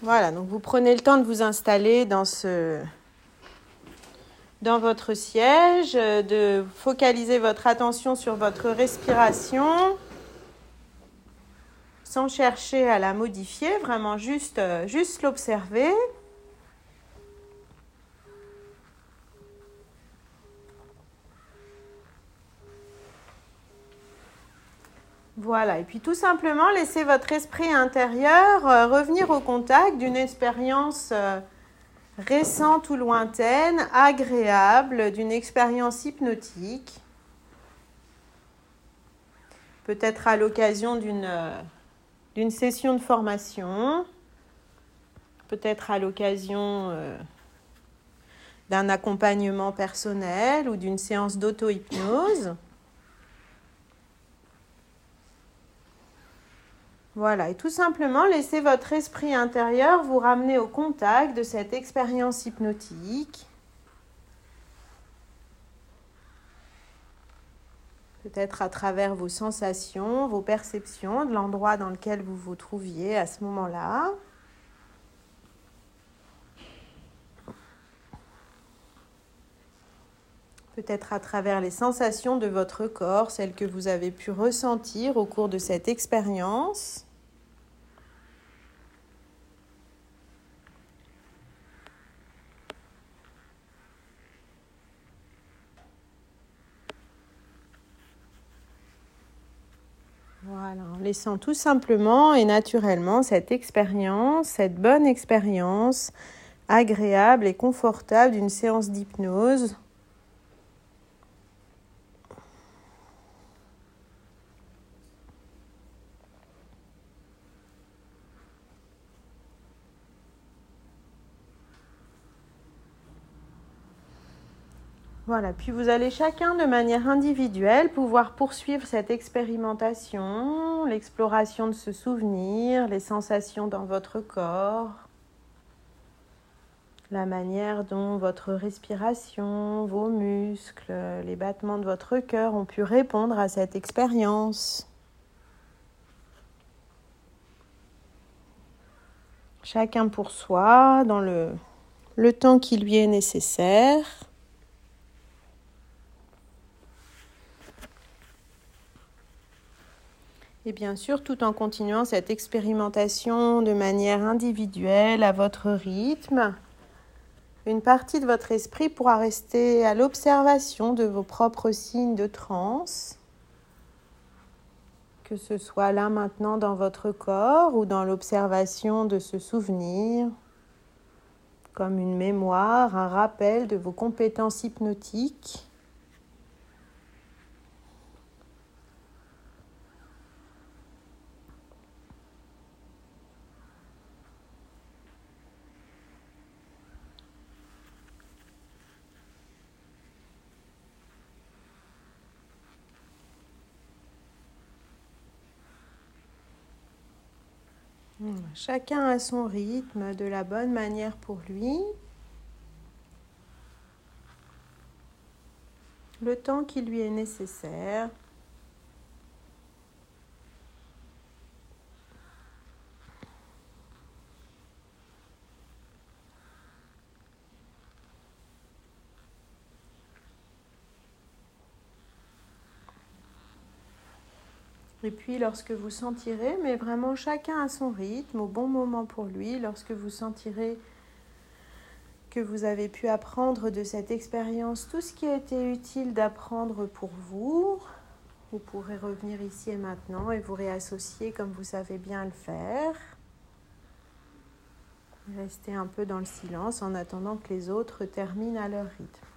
Voilà, donc vous prenez le temps de vous installer dans votre siège, de focaliser votre attention sur votre respiration, sans chercher à la modifier, vraiment juste l'observer. Voilà, et puis tout simplement laissez votre esprit intérieur revenir au contact d'une expérience récente ou lointaine, agréable, d'une expérience hypnotique. Peut-être à l'occasion d'une session de formation, peut-être à l'occasion d'un accompagnement personnel ou d'une séance d'auto-hypnose. Voilà, et tout simplement, laissez votre esprit intérieur vous ramener au contact de cette expérience hypnotique. Peut-être à travers vos sensations, vos perceptions, de l'endroit dans lequel vous vous trouviez à ce moment-là. Peut-être à travers les sensations de votre corps, celles que vous avez pu ressentir au cours de cette expérience. Voilà, en laissant tout simplement et naturellement cette expérience, cette bonne expérience agréable et confortable d'une séance d'hypnose. Voilà, puis vous allez chacun de manière individuelle pouvoir poursuivre cette expérimentation, l'exploration de ce souvenir, les sensations dans votre corps, la manière dont votre respiration, vos muscles, les battements de votre cœur ont pu répondre à cette expérience. Chacun pour soi, dans le temps qui lui est nécessaire. Et bien sûr, tout en continuant cette expérimentation de manière individuelle, à votre rythme, une partie de votre esprit pourra rester à l'observation de vos propres signes de transe, que ce soit là maintenant dans votre corps ou dans l'observation de ce souvenir, comme une mémoire, un rappel de vos compétences hypnotiques. Chacun à son rythme, de la bonne manière pour lui. Le temps qui lui est nécessaire. Et puis lorsque vous sentirez, mais vraiment chacun à son rythme, au bon moment pour lui, lorsque vous sentirez que vous avez pu apprendre de cette expérience tout ce qui a été utile d'apprendre pour vous, vous pourrez revenir ici et maintenant et vous réassocier comme vous savez bien le faire. Restez un peu dans le silence en attendant que les autres terminent à leur rythme.